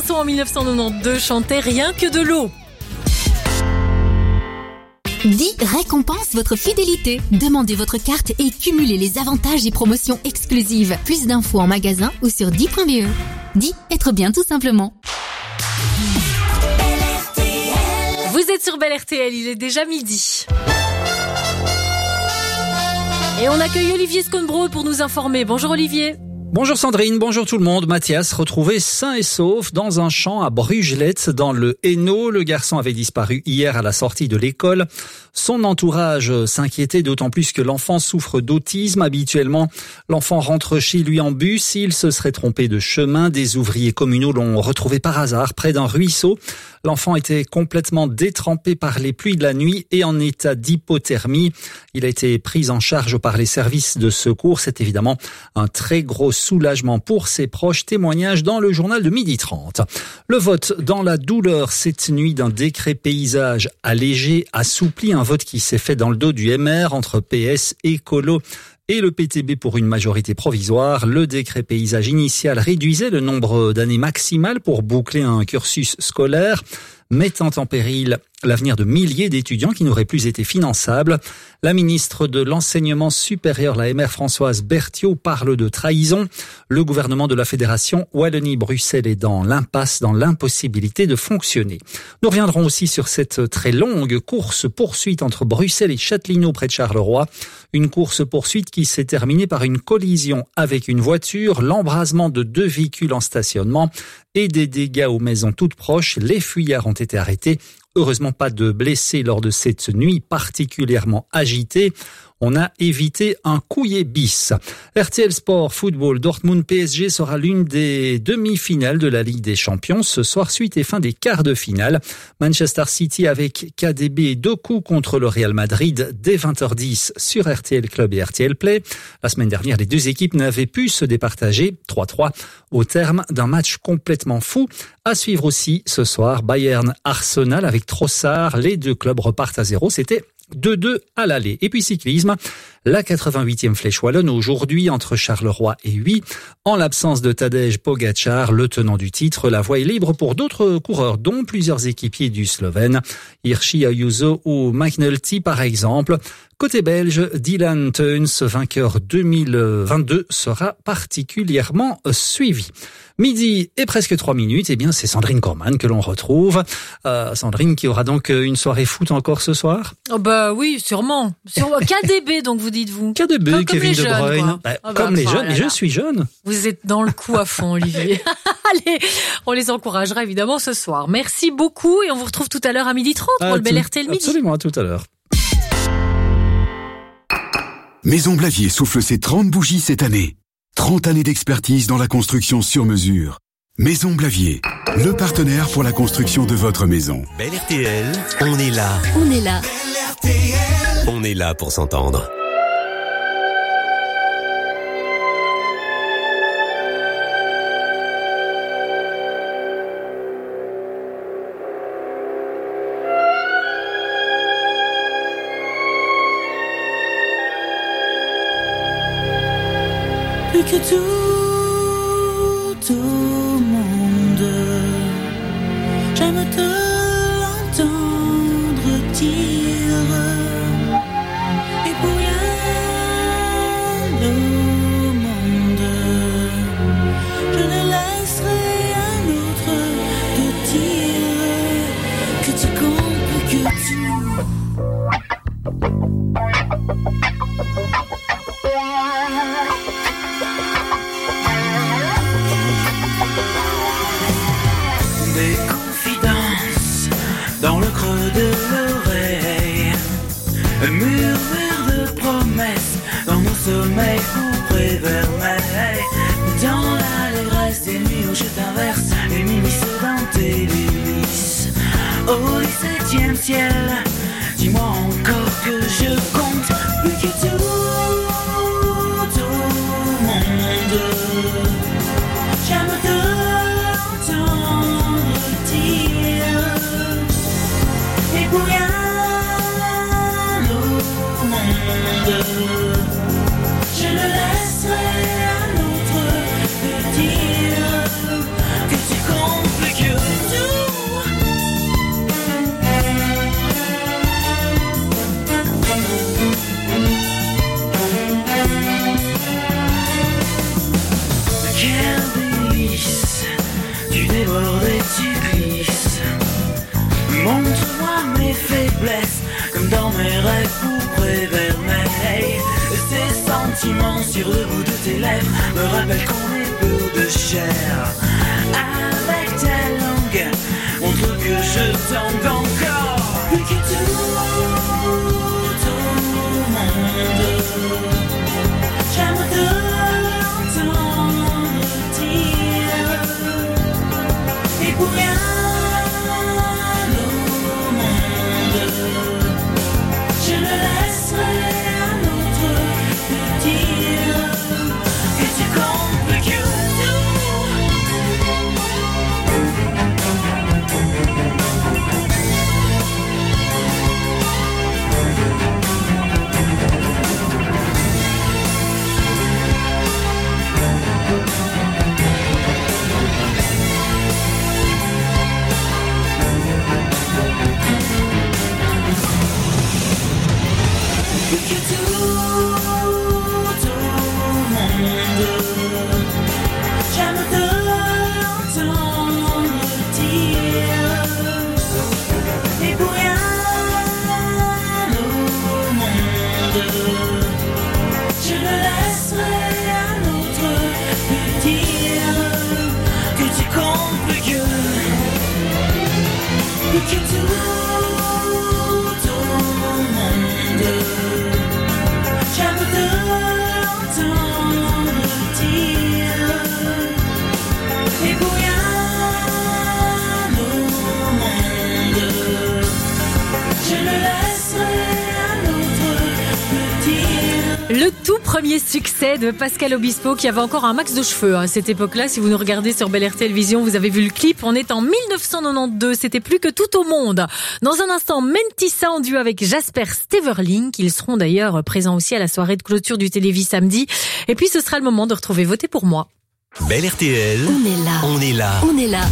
chanson en 1992 chantait Rien que de l'eau. Di récompense votre fidélité. Demandez votre carte et cumulez les avantages et promotions exclusives. Plus d'infos en magasin ou sur di.be. Di, être bien tout simplement. Vous êtes sur Belle RTL, il est déjà midi. Et on accueille Olivier Sconbro pour nous informer. Bonjour Olivier. Bonjour Sandrine, bonjour tout le monde. Mathias retrouvé sain et sauf dans un champ à Brugelette dans le Hainaut. Le garçon avait disparu hier à la sortie de l'école. Son entourage s'inquiétait d'autant plus que l'enfant souffre d'autisme. Habituellement, l'enfant rentre chez lui en bus. Il se serait trompé de chemin. Des ouvriers communaux l'ont retrouvé par hasard près d'un ruisseau. L'enfant était complètement détrempé par les pluies de la nuit et en état d'hypothermie. Il a été pris en charge par les services de secours. C'est évidemment un très gros soulagement pour ses proches. Témoignage dans le journal de 12h30. Le vote dans la douleur cette nuit d'un décret paysage allégé, assoupli, un vote qui s'est fait dans le dos du MR entre PS, Écolo et le PTB pour une majorité provisoire. Le décret paysage initial réduisait le nombre d'années maximales pour boucler un cursus scolaire, mettant en péril l'avenir de milliers d'étudiants qui n'auraient plus été finançables. La ministre de l'Enseignement supérieur, la MR Françoise Berthiaud, parle de trahison. Le gouvernement de la Fédération Wallonie-Bruxelles est dans l'impasse, dans l'impossibilité de fonctionner. Nous reviendrons aussi sur cette très longue course-poursuite entre Bruxelles et Châtelineau près de Charleroi. Une course-poursuite qui s'est terminée par une collision avec une voiture, l'embrasement de 2 véhicules en stationnement et des dégâts aux maisons toutes proches. Les fuyards ont été arrêtés. Heureusement, pas de blessés lors de cette nuit particulièrement agitée. On a évité un couillet bis. RTL Sport Football Dortmund PSG sera l'une des demi-finales de la Ligue des Champions. Ce soir, suite et fin des quarts de finale. Manchester City avec KDB et Doku contre le Real Madrid dès 20h10 sur RTL Club et RTL Play. La semaine dernière, les deux équipes n'avaient pu se départager 3-3 au terme d'un match complètement fou. À suivre aussi ce soir, Bayern-Arsenal avec Trossard. Les deux clubs repartent à 0. C'était 2-2 à l'aller. Et puis cyclisme, la 88e flèche wallonne aujourd'hui entre Charleroi et Huy. En l'absence de Tadej Pogačar, le tenant du titre, la voie est libre pour d'autres coureurs, dont plusieurs équipiers du Slovène, Hirschi Ayuso ou McNulty par exemple. Côté belge, Dylan Teuns, vainqueur 2022, sera particulièrement suivi. Midi et presque 3 minutes, eh bien c'est Sandrine Corman que l'on retrouve. Sandrine qui aura donc une soirée foot encore ce soir. Oh bah oui, sûrement. KDB donc vous dites-vous. KDB, comme Kevin les De Bruyne. Comme les jeunes, et je suis jeune. Vous êtes dans le coup à fond, Olivier. Allez, on les encouragera évidemment ce soir. Merci beaucoup et on vous retrouve tout à l'heure à 12h30 pour le Bel RTL Midi. Absolument, à tout à l'heure. Maison Blavier souffle ses 30 bougies cette année. 30 années d'expertise dans la construction sur mesure. Maison Blavier, le partenaire pour la construction de votre maison. Bel RTL, on est là. On est là. On est là pour s'entendre. Plus que tout au monde, j'aime te l'entendre dire, et pour rien au monde, je ne laisserai un autre te dire que tu comptes plus que tout. Des confidences dans le creux de l'oreille, un murmure de promesses dans nos sommeils couperés vermeils. Dans l'allégresse des nuits où je t'inverse et m'immisce dans tes délices. Au 17e ciel, dis-moi encore que je compte plus que tout au monde. J'aime te l'entendre dire, et pour rien au monde, je ne laisserai un autre te dire que tu comptes plus que Montre-moi mes faiblesses, comme dans mes rêves pourpres et vermeils. Ces sentiments sur le bout de tes lèvres me rappellent qu'on est peu de chair. Avec ta langue, montre que je t'aime encore. Plus que tout au monde, j'aime te l'entendre dire. Et pour rien au monde, je le laisserai à notre dire que tu comptes que Le tout premier succès de Pascal Obispo qui avait encore un max de cheveux à cette époque-là. Si vous nous regardez sur Bel Air Télévision, vous avez vu le clip. On est en 1992. C'était plus que tout au monde. Dans un instant, Mentissa en duo avec Jasper Steverling. Ils seront d'ailleurs présents aussi à la soirée de clôture du Télévis samedi. Et puis ce sera le moment de retrouver Votez pour moi. Bel RTL. On est là. On est là. On est là.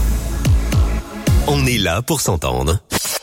On est là pour s'entendre.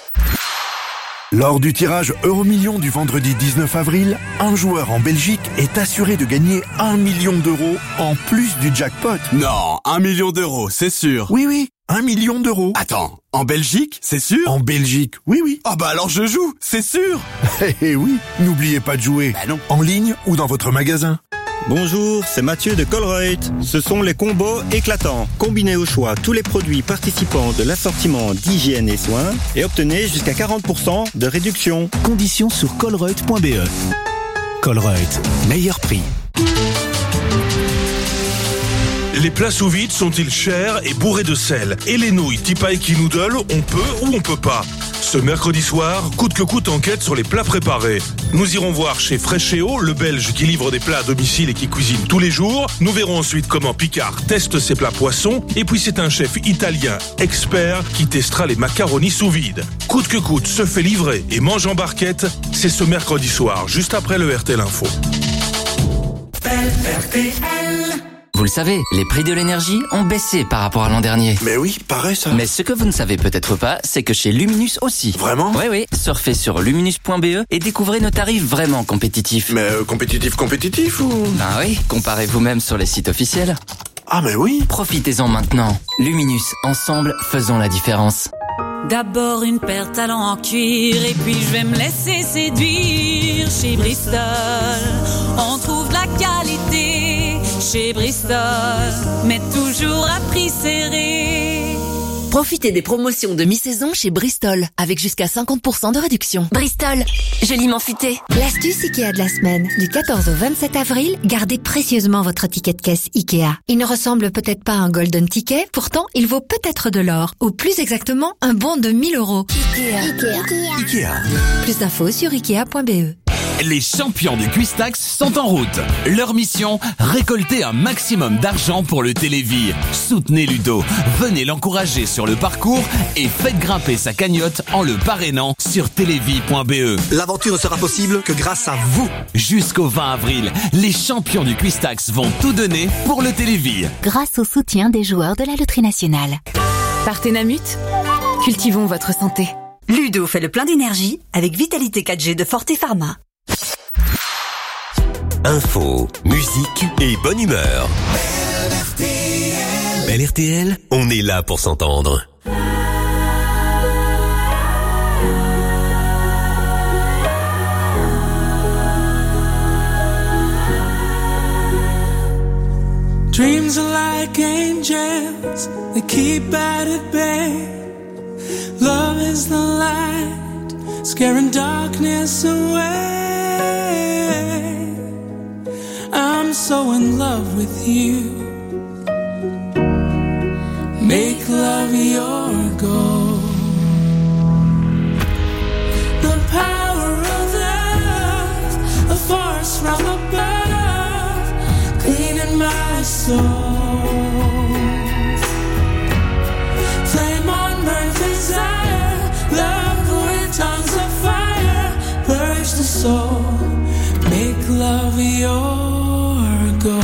Lors du tirage Euromillions du vendredi 19 avril, un joueur en Belgique est assuré de gagner 1 million d'euros en plus du jackpot. Non, 1 million d'euros, c'est sûr. Oui, 1 million d'euros. Attends, en Belgique, c'est sûr? En Belgique, oui. Ah bah alors je joue, c'est sûr. Eh oui, n'oubliez pas de jouer. Bah non. En ligne ou dans votre magasin. Bonjour, c'est Mathieu de Colruyt. Ce sont les combos éclatants. Combinez au choix tous les produits participants de l'assortiment d'hygiène et soins et obtenez jusqu'à 40% de réduction. Conditions sur colruyt.be. Colruyt, meilleur prix. Les plats sous vide sont-ils chers et bourrés de sel? Et les nouilles type Aiki Noodle, on peut ou on peut pas? Ce mercredi soir, coûte que coûte enquête sur les plats préparés. Nous irons voir chez Freshéo, le Belge qui livre des plats à domicile et qui cuisine tous les jours. Nous verrons ensuite comment Picard teste ses plats poissons. Et puis c'est un chef italien expert qui testera les macaronis sous vide. Coûte que coûte se fait livrer et mange en barquette. C'est ce mercredi soir, juste après le RTL Info. Vous le savez, les prix de l'énergie ont baissé par rapport à l'an dernier. Mais oui, pareil ça. Mais ce que vous ne savez peut-être pas, c'est que chez Luminus aussi. Vraiment? Oui. Surfez sur luminus.be et découvrez nos tarifs vraiment compétitifs. Mais compétitif ou? Ben oui, comparez vous-même sur les sites officiels. Ah mais oui. Profitez-en maintenant. Luminus, ensemble, faisons la différence. D'abord une paire de talons en cuir et puis je vais me laisser séduire. Chez Bristol, on trouve de la qualité. Chez Bristol, mais toujours à prix serré. Profitez des promotions de mi-saison chez Bristol, avec jusqu'à 50% de réduction. Bristol, joliment futé. L'astuce Ikea de la semaine. Du 14 au 27 avril, gardez précieusement votre ticket de caisse Ikea. Il ne ressemble peut-être pas à un golden ticket, pourtant il vaut peut-être de l'or. Ou plus exactement, un bon de 1 000 €. Ikea. Plus d'infos sur ikea.be. Les champions du Quistax sont en route. Leur mission, récolter un maximum d'argent pour le Télévis. Soutenez Ludo, venez l'encourager sur le parcours et faites grimper sa cagnotte en le parrainant sur télévis.be. L'aventure ne sera possible que grâce à vous. Jusqu'au 20 avril, les champions du Quistax vont tout donner pour le Télévis. Grâce au soutien des joueurs de la Loterie Nationale. Partenamut, cultivons votre santé. Ludo fait le plein d'énergie avec Vitalité 4G de Forte Pharma. Info, musique et bonne humeur. Bel RTL, on est là pour s'entendre. angels that keep at bay. Love is the light, scaring darkness away. I'm so in love with you. Make love your goal. The power of love, a force from above, cleaning my soul. Flame on burn desire, love with tongues of fire, purge the soul, make love your goal.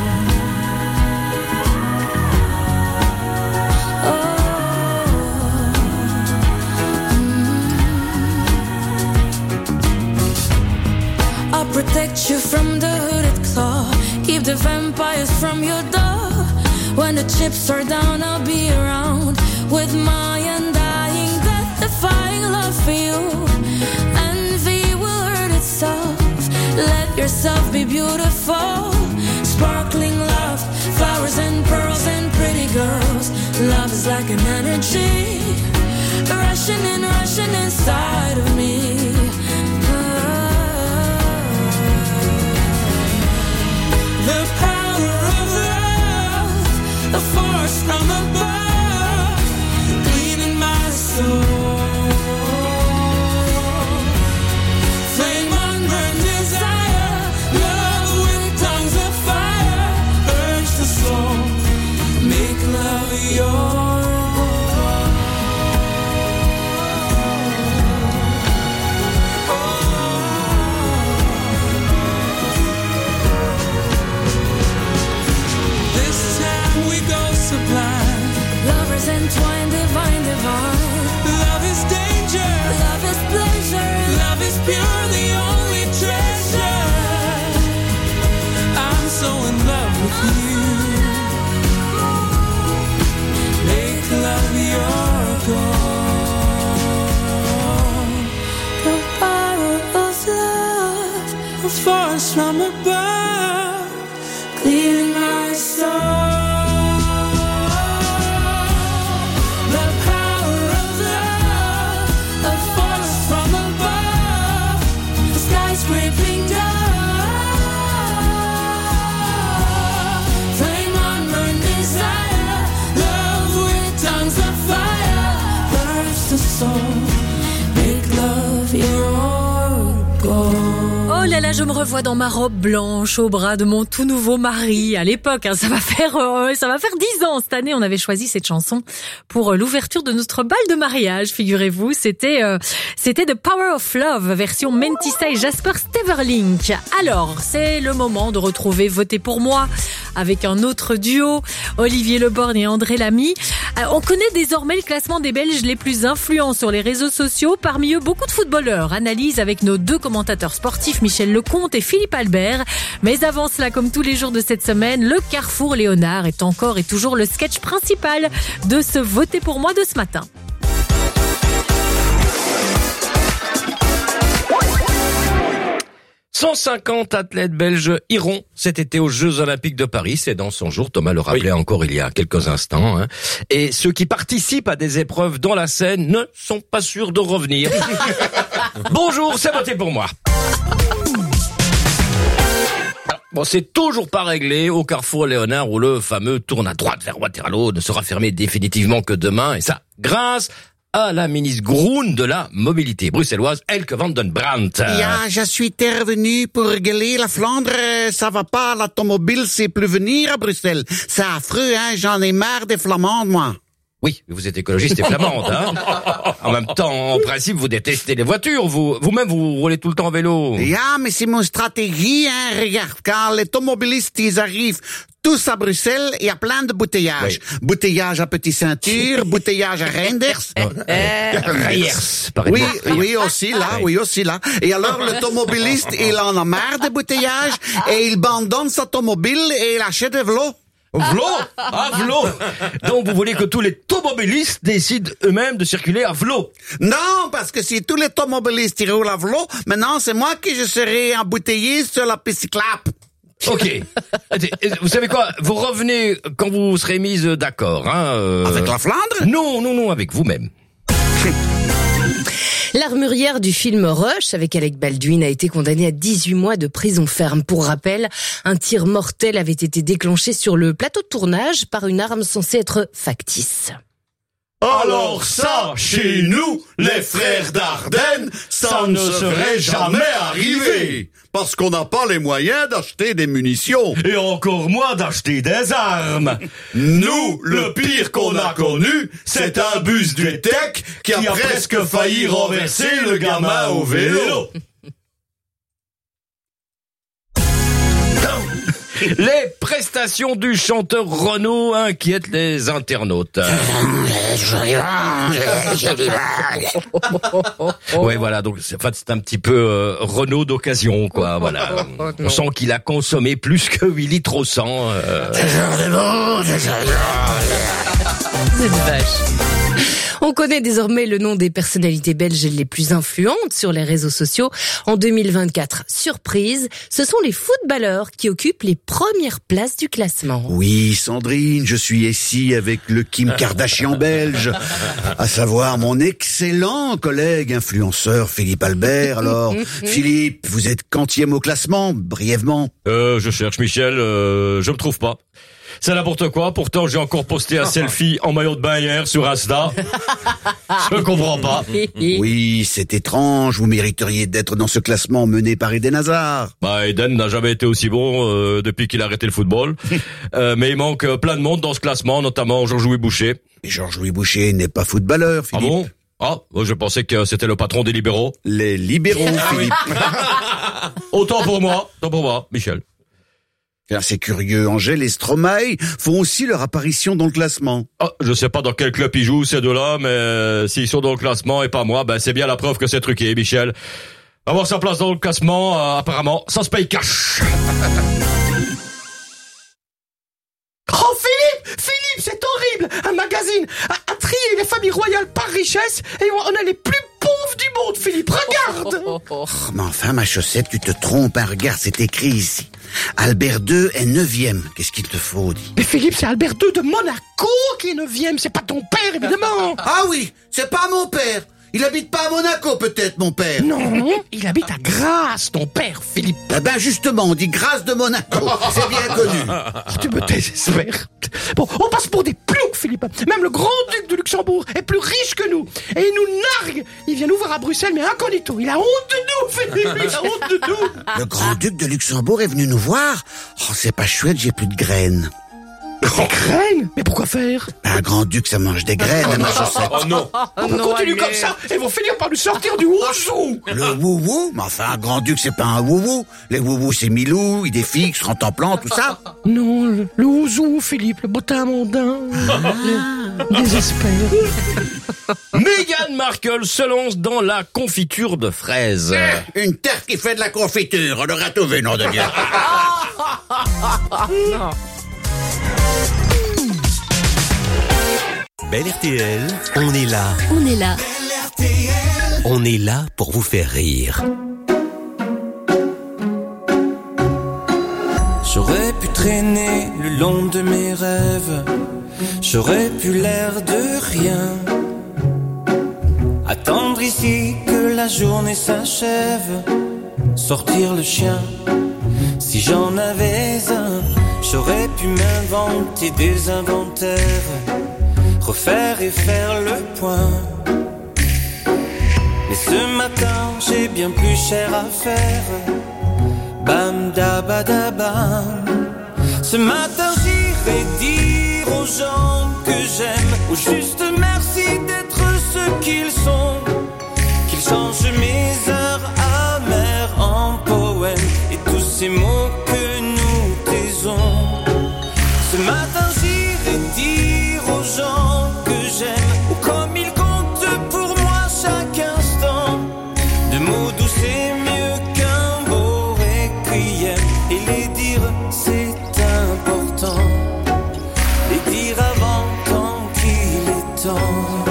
I'll protect you from the hooded claw, keep the vampires from your door. When the chips are down, I'll be around with my undying, death-defying love for you. Envy will hurt itself, let yourself be beautiful. Sparkling love, flowers and pearls and pretty girls. Love is like an energy, rushing inside of me. The power of love, a force from above, cleaning my soul. Flame on burn desire, love with tongues of fire, urge the soul, make love your lovers entwined, divine. Love is danger, love is pleasure, love is pure, the only treasure. I'm so in love with you. Make love your goal. The power of love, a force from above, cleaning my soul. Scraping down, flame on burn desire, love with tongues of fire, burns the soul, make love your goal. Oh là là, je me revois dans ma robe blanche au bras de mon tout nouveau mari. À l'époque, ça va faire 10 ans. Cette année, on avait choisi cette chanson pour l'ouverture de notre bal de mariage, figurez-vous. C'était The Power of Love, version Mentissa et Jasper Steverlink. Alors, c'est le moment de retrouver Votez pour moi avec un autre duo, Olivier Leborgne et André Lamy. On connaît désormais le classement des Belges les plus influents sur les réseaux sociaux. Parmi eux, beaucoup de footballeurs. Analyse avec nos deux commentateurs sportifs, Michel Lecomte et Philippe Albert. Mais avant cela, comme tous les jours de cette semaine, le Carrefour Léonard est encore et toujours le sketch principal de ce Votez pour moi de ce matin. « 150 athlètes belges iront cet été aux Jeux Olympiques de Paris. » C'est dans son jour, Thomas le rappelait encore il y a quelques instants. Hein. Et ceux qui participent à des épreuves dans la Seine ne sont pas sûrs de revenir. Bonjour, c'est Votez pour moi. Bon, c'est toujours pas réglé au Carrefour Léonard où le fameux tourne à droite vers Waterloo ne sera fermé définitivement que demain. Et ça, grâce à la ministre Groen de la mobilité bruxelloise, Elke van den Brandt. Ja, je suis intervenu pour régler la Flandre. Ça va pas, l'automobile sait plus venir à Bruxelles. C'est affreux, hein, j'en ai marre des Flamandes, moi. Oui, vous êtes écologiste et flamande, hein. En même temps, en principe, vous détestez les voitures. Vous-même, vous roulez tout le temps en vélo. Ja, mais c'est mon stratégie, hein. Regarde, quand les automobilistes, ils arrivent tous à Bruxelles, il y a plein de bouteillages. Oui. Bouteillages à Petite Ceinture, bouteillages à Reinders. Reinders, par oui, exemple. oui, aussi là. Et alors, l'automobiliste, il en a marre des bouteillages et il abandonne sa automobile et il achète des vélos. V'là, à v'là. Donc vous voulez que tous les automobilistes décident eux-mêmes de circuler à v'là? Non, parce que si tous les automobilistes ils roulent à v'là, maintenant c'est moi qui je serai embouteillé sur la piste cyclable. Ok. Vous savez quoi? Vous revenez quand vous serez mise d'accord, hein. Avec la Flandre? Non, avec vous-même. L'armurière du film Rush avec Alec Baldwin a été condamnée à 18 mois de prison ferme. Pour rappel, un tir mortel avait été déclenché sur le plateau de tournage par une arme censée être factice. Alors ça, chez nous, les frères Dardenne, ça ne serait jamais arrivé. Parce qu'on n'a pas les moyens d'acheter des munitions. Et encore moins d'acheter des armes. Nous, le pire qu'on a connu, c'est un bus du Tech qui a presque failli renverser le gamin au vélo. Les prestations du chanteur Renaud inquiètent les internautes. Ouais, voilà, donc c'est un petit peu Renaud d'occasion, quoi. Voilà, on sent qu'il a consommé plus que 8 litres au 100. C'est vache. On connaît désormais le nom des personnalités belges les plus influentes sur les réseaux sociaux. En 2024, surprise, ce sont les footballeurs qui occupent les premières places du classement. Oui, Sandrine, je suis ici avec le Kim Kardashian belge, à savoir mon excellent collègue influenceur Philippe Albert. Alors, Philippe, vous êtes quantième au classement, brièvement? Je cherche Michel, je me trouve pas. C'est n'importe quoi, pourtant j'ai encore posté un selfie en maillot de bain hier sur Insta. Je comprends pas. Oui, c'est étrange, vous mériteriez d'être dans ce classement mené par Eden Hazard. Bah, Eden n'a jamais été aussi bon depuis qu'il a arrêté le football. Mais il manque plein de monde dans ce classement, notamment Georges-Louis Boucher. Et Georges-Louis Boucher n'est pas footballeur, Philippe. Ah bon? Je pensais que c'était le patron des libéraux. Les libéraux, Philippe. Autant pour moi, Michel. C'est curieux, Angèle et Stromae font aussi leur apparition dans le classement. Je sais pas dans quel club ils jouent ces deux-là, mais s'ils sont dans le classement et pas moi, ben c'est bien la preuve que c'est truqué, Michel. Avoir sa place dans le classement, apparemment, ça se paye cash. Oh Philippe, c'est horrible. Un magazine a trié les familles royales par richesse et on a les plus pauvres du monde, Philippe. Regarde. Mais enfin, ma chaussette, tu te trompes, hein. Regarde, c'est écrit ici. Albert II est 9e. Qu'est-ce qu'il te faut, dis? Mais Philippe, c'est Albert II de Monaco qui est 9e. C'est pas ton père, évidemment. Ah oui, c'est pas mon père. Il habite pas à Monaco, peut-être, mon père. Non, il habite à Grasse, ton père, Philippe. Eh ben, justement, on dit Grasse de Monaco. C'est bien connu. Tu me désespères. Bon, on passe pour des ploucs, Philippe. Même le grand-duc de Luxembourg est plus riche que nous. Et il nous nargue. Il vient nous voir à Bruxelles, mais incognito. Il a honte de nous, Philippe. Il a honte de nous. Le grand-duc de Luxembourg est venu nous voir. Oh, c'est pas chouette, j'ai plus de graines. Des graines? Mais pourquoi faire? Un grand-duc, ça mange des graines, ma chaussette. Oh non. On continue comme ça et vont finir par nous sortir du wouzou. Le wouzou? Mais enfin, un grand-duc, c'est pas un wouzou. Les wouzous, c'est Milou, idée fixe, rente-en-plan, tout ça. Non, le wouzou, Philippe, le bottin mondain. Désespère. Meghan Markle se lance dans la confiture de fraises. Une terre qui fait de la confiture, on aura tout vu, nom de Dieu. Non. Belle RTL, on est là. On est là. On est là pour vous faire rire. J'aurais pu traîner le long de mes rêves. J'aurais pu l'air de rien. Attendre ici que la journée s'achève. Sortir le chien. Si j'en avais un, j'aurais pu m'inventer des inventaires. Refaire et faire le point. Mais ce matin, j'ai bien plus cher à faire. Bam dabadabam. Ce matin, j'irai dire aux gens que j'aime, ou juste merci d'être ce qu'ils sont. Qu'ils changent mes heures amères en poèmes et tous ces mots que nous taisons. Ce matin, j'irai dire aux gens que j'aime, ou comme ils comptent pour moi chaque instant. De mots doux c'est mieux qu'un beau requiem. Et les dire c'est important. Les dire avant tant qu'il est temps.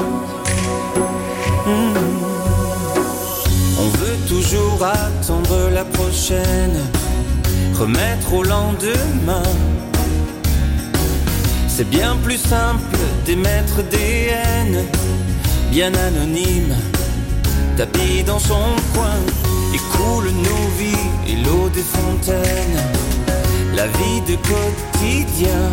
On veut toujours attendre la prochaine. remettre au lendemain. C'est bien plus simple d'émettre des haines, bien anonymes, tapis dans son coin. Et coule nos vies et l'eau des fontaines, la vie de quotidien.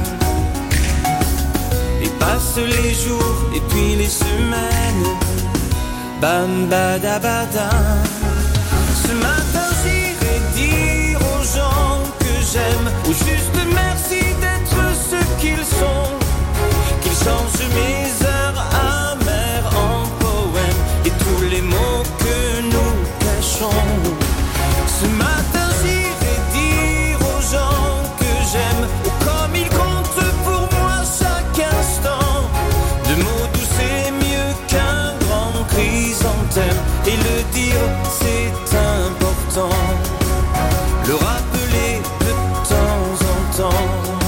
Et passent les jours et puis les semaines, bam badabada. Ce matin j'irai dire aux gens que j'aime, ou juste merci d'être ce qu'ils sont, qu'ils changent mes heures amères en poèmes et tous les mots que nous cachons. Ce matin j'irai dire aux gens que j'aime, ou comme ils comptent pour moi chaque instant. De mots doux c'est mieux qu'un grand chrysanthème, et le dire c'est important, le rappeler de temps en temps.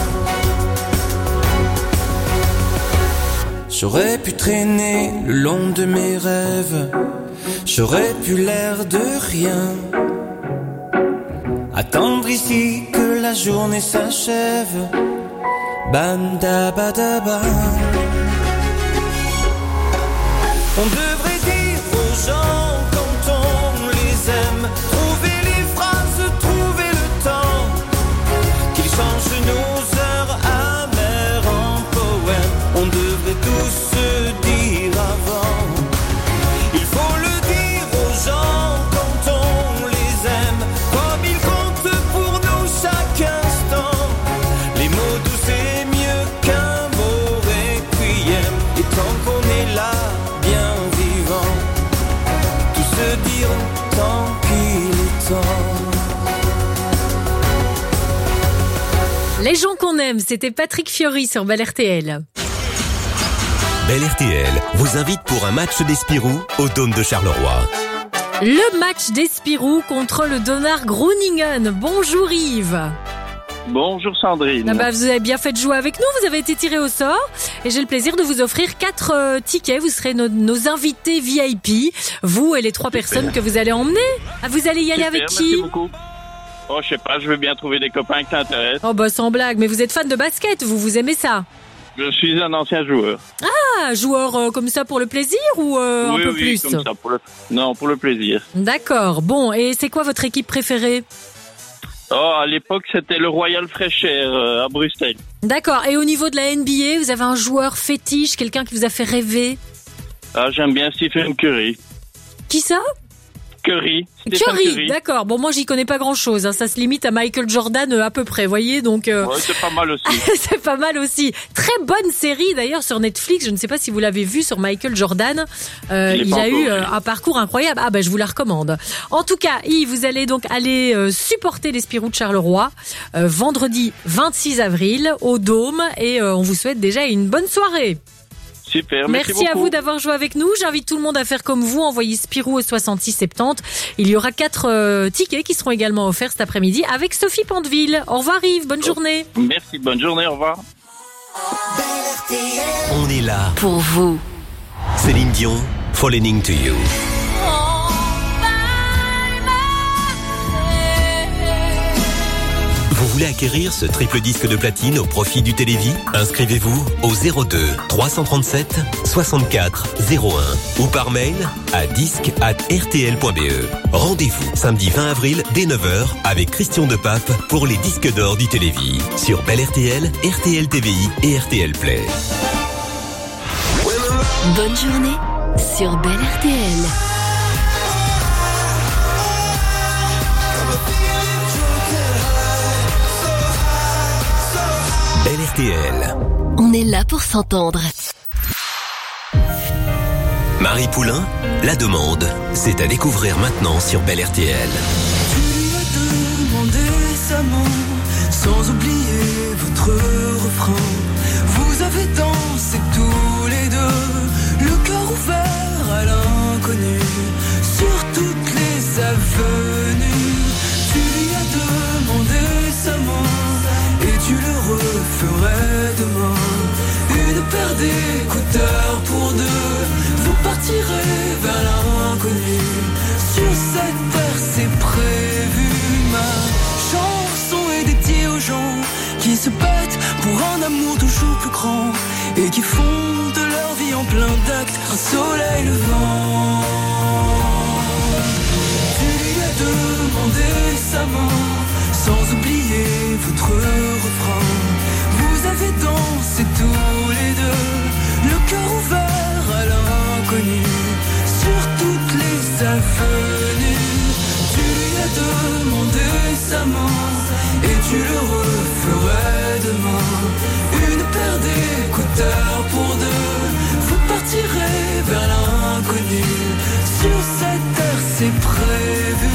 J'aurais pu traîner le long de mes rêves, j'aurais pu l'air de rien, attendre ici que la journée s'achève, bam dabadaba. On devrait dire aux gens quand on les aime, trouver les phrases, trouver le temps, qu'ils changent nos heures amères en poèmes. On devrait tous se dire avant. Il faut le dire aux gens quand on les aime, comme ils comptent pour nous chaque instant. Les mots doux c'est mieux qu'un mot requiem, et tant qu'on est là, bien vivant, tout se dire tant qu'il est temps. Les gens qu'on aime, c'était Patrick Fiori sur Bel RTL. Bel RTL vous invite pour un match des Spirou au Dôme de Charleroi. Le match des Spirou contre le Donar Groningen. Bonjour Yves. Bonjour Sandrine. Ah bah, vous avez bien fait de jouer avec nous, vous avez été tiré au sort et j'ai le plaisir de vous offrir 4 tickets. Vous serez nos invités VIP, vous et les 3 personnes que vous allez emmener. Vous allez y aller avec qui? Merci beaucoup. Oh, je sais pas, je veux bien trouver des copains qui t'intéressent. Oh bah sans blague, mais vous êtes fan de basket, vous aimez ça? Je suis un ancien joueur. Ah, joueur comme ça pour le plaisir ou un peu plus? Oui, comme ça, pour le plaisir. D'accord, bon, et c'est quoi votre équipe préférée? Oh, à l'époque, c'était le Royal Fresh Air à Bruxelles. D'accord, et au niveau de la NBA, vous avez un joueur fétiche, quelqu'un qui vous a fait rêver? Ah, j'aime bien Stephen Curry. Qui ça? Curry. D'accord. Bon, moi, j'y connais pas grand-chose. Hein. Ça se limite à Michael Jordan à peu près, voyez. Donc, ouais, c'est pas mal aussi. C'est pas mal aussi. Très bonne série d'ailleurs sur Netflix. Je ne sais pas si vous l'avez vu sur Michael Jordan. Il a eu un parcours incroyable. Ah ben, je vous la recommande. En tout cas, Yves, vous allez donc aller supporter les Spirou de Charleroi vendredi 26 avril au Dôme et on vous souhaite déjà une bonne soirée. Super, merci à vous d'avoir joué avec nous. J'invite tout le monde à faire comme vous, envoyer Spirou au 66 70. Il y aura 4 tickets qui seront également offerts cet après-midi avec Sophie Pandeville. Au revoir Yves, bonne journée. Merci, bonne journée, au revoir. On est là pour vous. Céline Dion, Falling to You. Vous voulez acquérir ce triple disque de platine au profit du Télévis? Inscrivez-vous au 02 337 64 01 ou par mail à disque@rtl.be. Rendez-vous samedi 20 avril dès 9h avec Christian Depape pour les disques d'or du Télévis sur Bel RTL, RTL TVI et RTL Play. Bonne journée sur Bel RTL. Bel RTL. On est là pour s'entendre. Marie Poulain, La Demande, c'est à découvrir maintenant sur Bel RTL. Tu lui as demandé sa main, sans oublier votre refrain. Vous avez dansé tous les deux, le cœur ouvert à l'inconnu, sur toutes les avenues. Tu lui as demandé sa main, et tu le referais demain. Une paire d'écouteurs pour deux, vous partirez vers l'inconnu. Sur cette terre c'est prévu, ma chanson est pour toujours plus grands et qui font de leur vie en plein d'actes un soleil levant. Tu lui as demandé sa main sans oublier votre refrain. Vous avez dansé tous les deux, le cœur ouvert à l'inconnu, sur toutes les avenues. Tu lui as demandé sa main et tu le referais demain. Une paire d'écouteurs pour deux, vous partirez vers l'inconnu. Sur cette terre c'est prévu.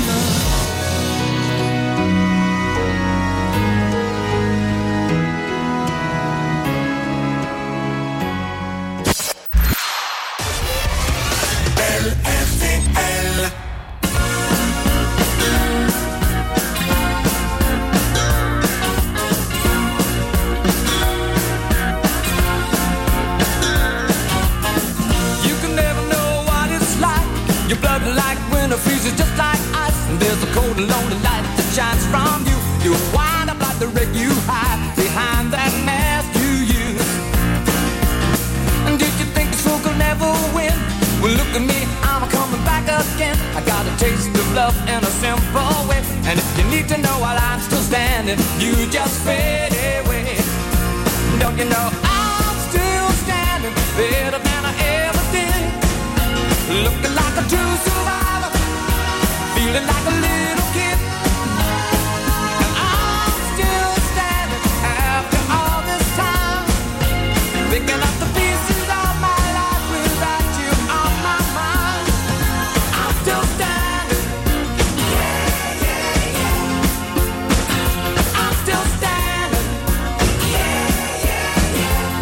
Freezes just like ice, and there's a cold and lonely light that shines from you. You wind up like the wreck you hide behind that mask you use. And did you think this fool could never win? Well, look at me, I'm coming back again. I got a taste of love in a simple way, and if you need to know while I'm still standing, you just fade away. Don't you know I'm still standing better than I ever did, looking like a true survivor, feeling like a little kid. And I'm still standing after all this time, picking up the pieces of my life without you on my mind. I'm still standing. Yeah, yeah, yeah. I'm still standing. Yeah, yeah,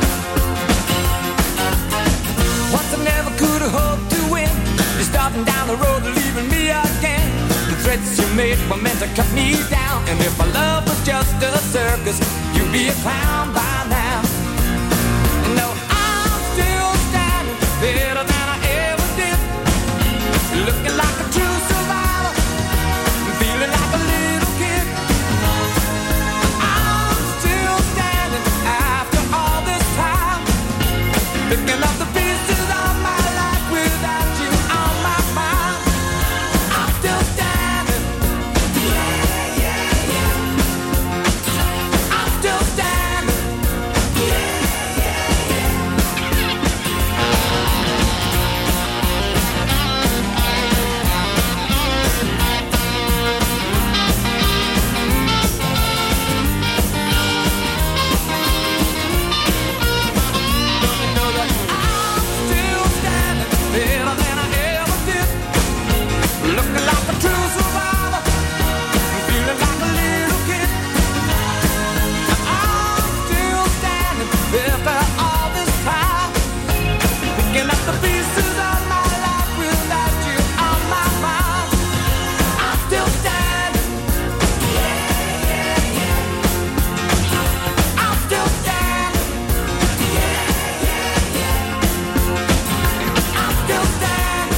yeah. Once I never could have hoped to win. You're starting down the road, leaving me again. The threats you made were meant to cut me down. And if my love was just a circus, you'd be a clown by now. No, I'm still standing better than I ever did, looking like a true survivor, feeling like a little kid. I'm still standing after all this time, picking up the pieces of my life without you on my mind. I'm still standing. Yeah, yeah, yeah. I'm still standing. Yeah, yeah, yeah. Still standing better than I ever did, looking like a true survivor, feeling like a little kid. I'm still standing after all this time, picking up the pieces of my life without you on my mind. I'm still standing. Yeah, yeah, yeah. I'm still standing. Yeah, yeah, yeah. I'm still standing.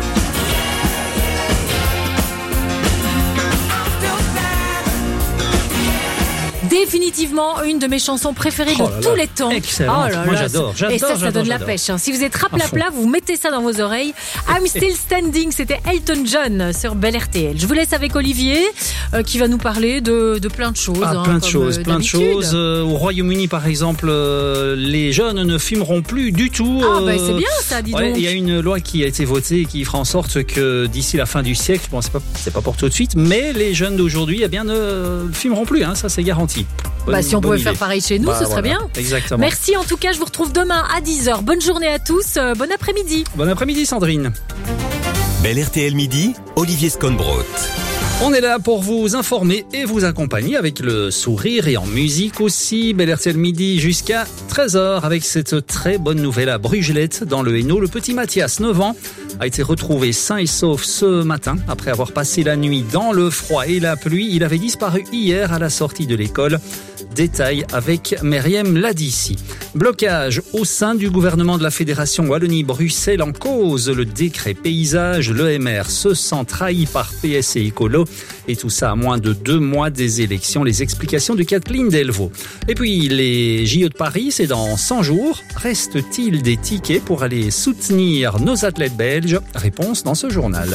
Définitivement une de mes chansons préférées de tous les temps. Excellent. Moi j'adore. Et ça donne la pêche. Si vous êtes raplapla, vous mettez ça dans vos oreilles. I'm Still Standing, c'était Elton John sur Bel RTL. Je vous laisse avec Olivier qui va nous parler de plein de choses. Plein de choses. Au Royaume-Uni par exemple, les jeunes ne fumeront plus du tout. C'est bien ça, dis donc. Il y a une loi qui a été votée qui fera en sorte que d'ici la fin du siècle, bon c'est pas pour tout de suite, mais les jeunes d'aujourd'hui ne fumeront plus, ça c'est garanti. Si on pouvait faire pareil chez nous, ce serait bien. Exactement. Merci en tout cas, je vous retrouve demain à 10h. Bonne journée à tous, bon après-midi. Bon après-midi Sandrine. Bel RTL Midi, Olivier Sconbrot. On est là pour vous informer et vous accompagner avec le sourire et en musique aussi. Bel RTL Midi jusqu'à 13h avec cette très bonne nouvelle à Brugelette dans le Hainaut. Le petit Mathias, 9 ans, a été retrouvé sain et sauf ce matin après avoir passé la nuit dans le froid et la pluie. Il avait disparu hier à la sortie de l'école. détails avec Myriam Ladissi. Blocage au sein du gouvernement de la Fédération Wallonie-Bruxelles en cause. Le décret paysage, l'EMR se sent trahi par PS et Écolo. Et tout ça à moins de 2 mois des élections. Les explications de Kathleen Delvaux. Et puis les JO de Paris, c'est dans 100 jours. Reste-t-il des tickets pour aller soutenir nos athlètes belges? Réponse dans ce journal.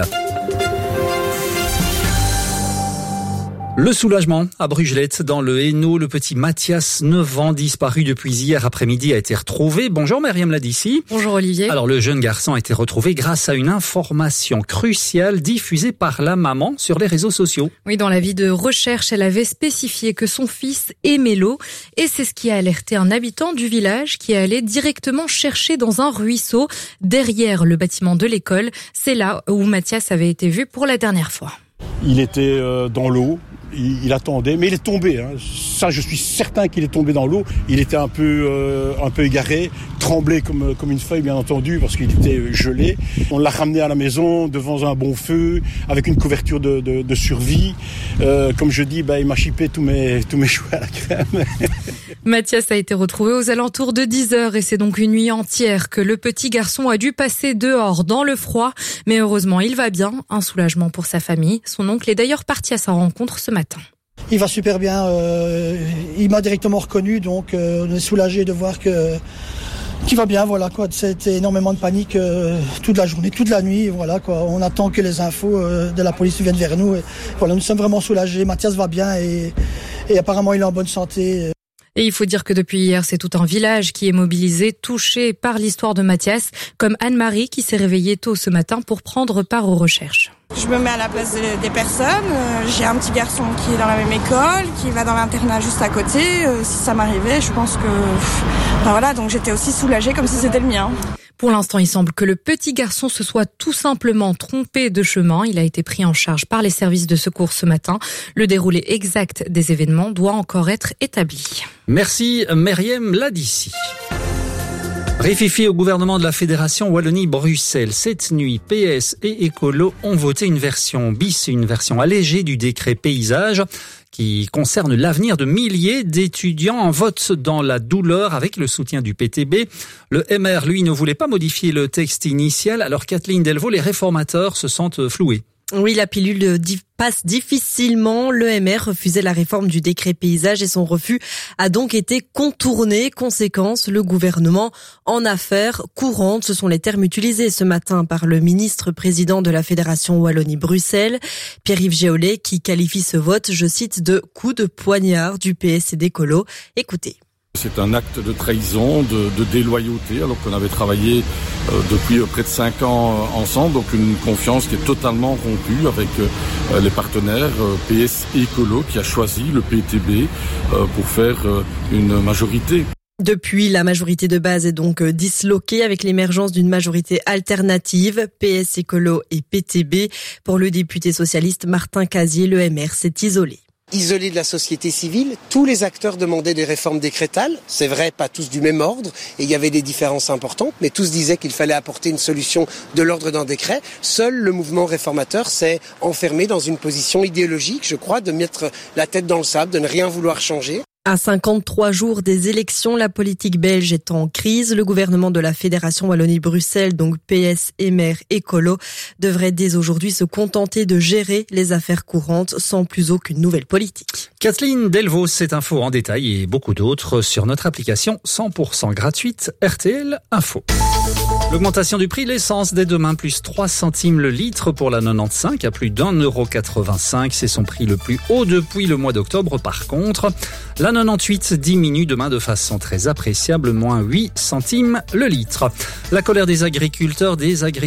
Le soulagement à Brugelette, dans le Hainaut. Le petit Mathias, 9 ans, disparu depuis hier après-midi, a été retrouvé. Bonjour Myriam Ladissi. Bonjour Olivier. Alors le jeune garçon a été retrouvé grâce à une information cruciale diffusée par la maman sur les réseaux sociaux. Oui, dans l'avis de recherche, elle avait spécifié que son fils aimait l'eau. Et c'est ce qui a alerté un habitant du village qui est allé directement chercher dans un ruisseau derrière le bâtiment de l'école. C'est là où Mathias avait été vu pour la dernière fois. Il était dans l'eau. Il attendait, mais il est tombé. Hein. Ça, je suis certain qu'il est tombé dans l'eau. Il était un peu égaré, tremblait comme une feuille, bien entendu, parce qu'il était gelé. On l'a ramené à la maison devant un bon feu, avec une couverture de survie. Comme je dis, il m'a chippé tous mes cheveux à la crème. Mathias a été retrouvé aux alentours de 10h et c'est donc une nuit entière que le petit garçon a dû passer dehors dans le froid. Mais heureusement, il va bien. Un soulagement pour sa famille. Son oncle est d'ailleurs parti à sa rencontre ce matin. Il va super bien, il m'a directement reconnu, donc on est soulagé de voir qu'il va bien, voilà quoi. C'était énormément de panique toute la journée, toute la nuit, voilà quoi. On attend que les infos de la police viennent vers nous. Et, voilà, nous sommes vraiment soulagés. Mathias va bien et apparemment il est en bonne santé. Et il faut dire que depuis hier, c'est tout un village qui est mobilisé, touché par l'histoire de Mathias, comme Anne-Marie qui s'est réveillée tôt ce matin pour prendre part aux recherches. Je me mets à la place des personnes. J'ai un petit garçon qui est dans la même école, qui va dans l'internat juste à côté. Si ça m'arrivait, je pense que... voilà, donc j'étais aussi soulagée comme si c'était le mien. Pour l'instant, il semble que le petit garçon se soit tout simplement trompé de chemin. Il a été pris en charge par les services de secours ce matin. Le déroulé exact des événements doit encore être établi. Merci Myriam Ladissi. Rififi au gouvernement de la Fédération Wallonie-Bruxelles. Cette nuit, PS et Écolo ont voté une version bis, une version allégée du décret paysage qui concerne l'avenir de milliers d'étudiants en vote dans la douleur avec le soutien du PTB. Le MR, lui, ne voulait pas modifier le texte initial. Alors Kathleen Delvaux, les réformateurs se sentent floués. Oui, la pilule passe difficilement. L'EMR refusait la réforme du décret paysage et son refus a donc été contourné. Conséquence, le gouvernement en affaires courantes. Ce sont les termes utilisés ce matin par le ministre-président de la Fédération Wallonie-Bruxelles, Pierre-Yves Géolet, qui qualifie ce vote, je cite, de coup de poignard du PS et d'Écolo. Écoutez. C'est un acte de trahison, de déloyauté, alors qu'on avait travaillé depuis près de 5 ans ensemble, donc une confiance qui est totalement rompue avec les partenaires PS et Écolo qui a choisi le PTB pour faire une majorité. Depuis, la majorité de base est donc disloquée avec l'émergence d'une majorité alternative, PS, Écolo et PTB. Pour le député socialiste Martin Casier, le MR s'est isolé. Isolé de la société civile, tous les acteurs demandaient des réformes décrétales. C'est vrai, pas tous du même ordre, et il y avait des différences importantes, mais tous disaient qu'il fallait apporter une solution de l'ordre d'un décret. Seul le mouvement réformateur s'est enfermé dans une position idéologique, je crois, de mettre la tête dans le sable, de ne rien vouloir changer. À 53 jours des élections, la politique belge est en crise. Le gouvernement de la Fédération Wallonie-Bruxelles, donc PS, MR, Écolo, devrait dès aujourd'hui se contenter de gérer les affaires courantes sans plus aucune nouvelle politique. Kathleen Delvaux, cette info en détail et beaucoup d'autres sur notre application 100% gratuite RTL Info. L'augmentation du prix de l'essence dès demain, plus 3 centimes le litre pour la 95 à plus d'1,85 €. C'est son prix le plus haut depuis le mois d'octobre. Par contre, la 98 diminue demain de façon très appréciable, moins 8 centimes le litre. La colère des agriculteurs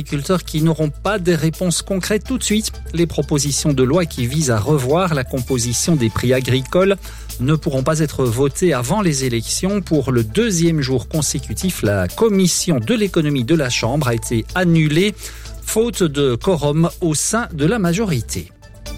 qui n'auront pas des réponses concrètes tout de suite. Les propositions de loi qui visent à revoir la composition des prix agricoles ne pourront pas être votées avant les élections. Pour le deuxième jour consécutif, la commission de l'économie de la Chambre a été annulée, faute de quorum au sein de la majorité.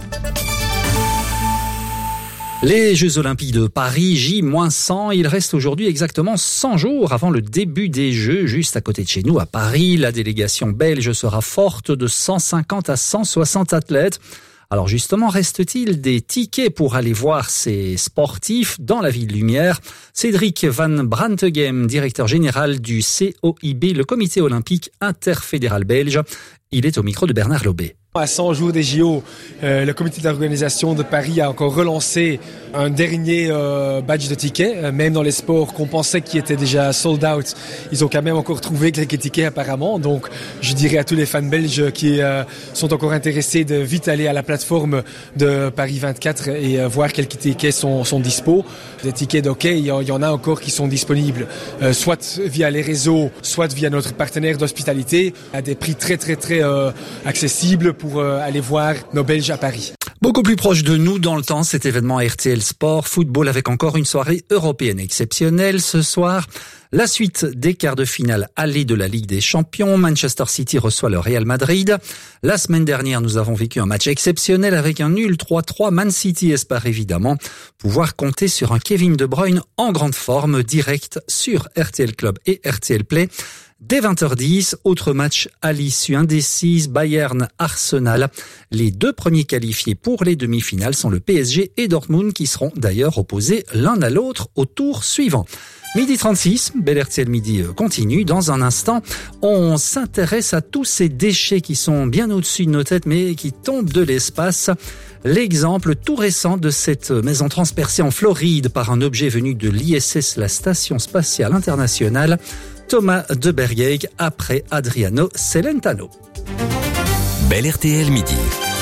Les Jeux Olympiques de Paris, J-100, il reste aujourd'hui exactement 100 jours avant le début des Jeux, juste à côté de chez nous, à Paris. La délégation belge sera forte de 150 à 160 athlètes. Alors justement, reste-t-il des tickets pour aller voir ces sportifs dans la Ville Lumière? Cédric Van Branteghem, directeur général du COIB, le Comité olympique interfédéral belge. Il est au micro de Bernard Lobé. À 100 jours des JO, le comité d'organisation de Paris a encore relancé un dernier badge de tickets. Même dans les sports qu'on pensait qui étaient déjà sold out, ils ont quand même encore trouvé quelques tickets apparemment. Donc je dirais à tous les fans belges qui sont encore intéressés de vite aller à la plateforme de Paris 24 et voir quelques tickets sont dispo. Des tickets d'hockey, il y en a encore qui sont disponibles, soit via les réseaux, soit via notre partenaire d'hospitalité, à des prix très accessibles pour aller voir nos Belges à Paris. Beaucoup plus proche de nous dans le temps, cet événement RTL Sport Football avec encore une soirée européenne exceptionnelle ce soir. La suite des quarts de finale aller de la Ligue des Champions. Manchester City reçoit le Real Madrid. La semaine dernière, nous avons vécu un match exceptionnel avec un nul 3-3. Man City espère évidemment pouvoir compter sur un Kevin De Bruyne en grande forme, direct sur RTL Club et RTL Play. Dès 20h10, autre match à l'issue indécise, Bayern-Arsenal. Les deux premiers qualifiés pour les demi-finales sont le PSG et Dortmund qui seront d'ailleurs opposés l'un à l'autre au tour suivant. Midi 36, Bel RTL Midi continue. Dans un instant, on s'intéresse à tous ces déchets qui sont bien au-dessus de nos têtes mais qui tombent de l'espace. L'exemple tout récent de cette maison transpercée en Floride par un objet venu de l'ISS, la Station Spatiale Internationale. Thomas de Bergeyck après Adriano Celentano. Bel RTL Midi.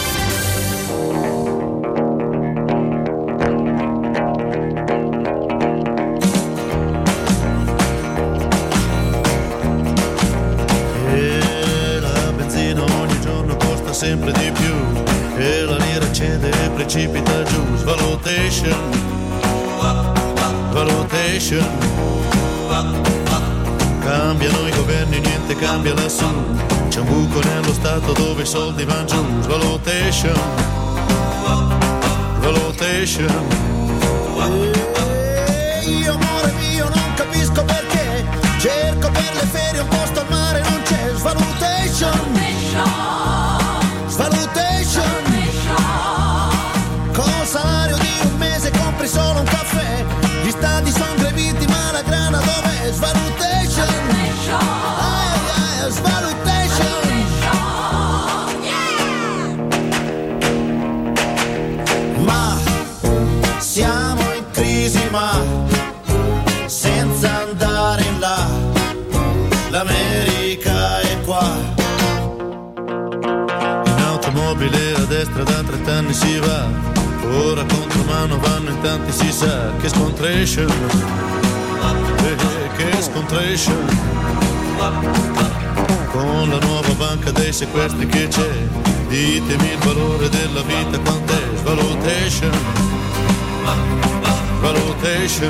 E la benzina ogni giorno costa sempre di più e la lira cede e precipita giù. Svalutation, valutation. Cambiano i governi, niente cambia lassù. C'è un buco nello Stato dove i soldi vanno giù. Svalutation, valutation. Io amore mio non capisco perché cerco per le ferie un posto al mare non c'è. Svalutation, svalutation. Con salario di un mese compri solo un caffè. Gli stadi sono greviti ma la grana dov'è? Svalutation, svalutation. Ma siamo in crisi ma senza andare in là, l'America è qua. In automobile a destra da 30 anni si va, ora contro mano vanno in tanti si sa. Che scontration, che scontration. Con la nuova banca dei sequestri che c'è, ditemi il valore della vita quant'è. Valutation, valutation.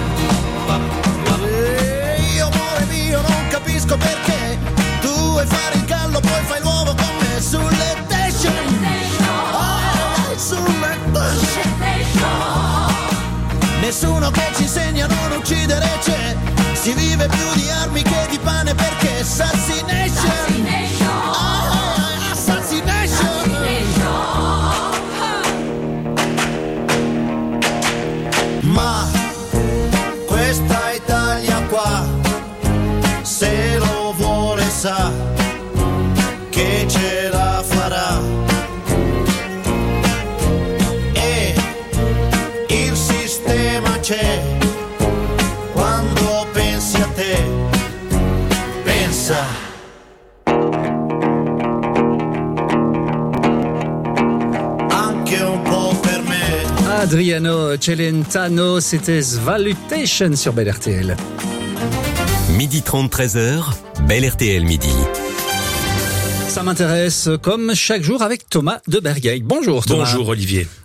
Io amore mio non capisco perché tu vuoi fare il gallo poi fai l'uovo con me. Sulle station, sulle station. Nessuno che ci insegna a non uccidere c'è. Si vive più di armi che di pane perché assassination, assassination. Ma questa Italia qua, se lo vuole sa che ce la farà. E il sistema c'è. Quando pensi a te, pensa. Anche un po' per me. Adriano Celentano, c'était Svalutation sur Bel RTL. Midi 30, 13h, Bel RTL Midi. Ça m'intéresse comme chaque jour avec Thomas de Bergeyck. Bonjour Thomas. Bonjour Olivier.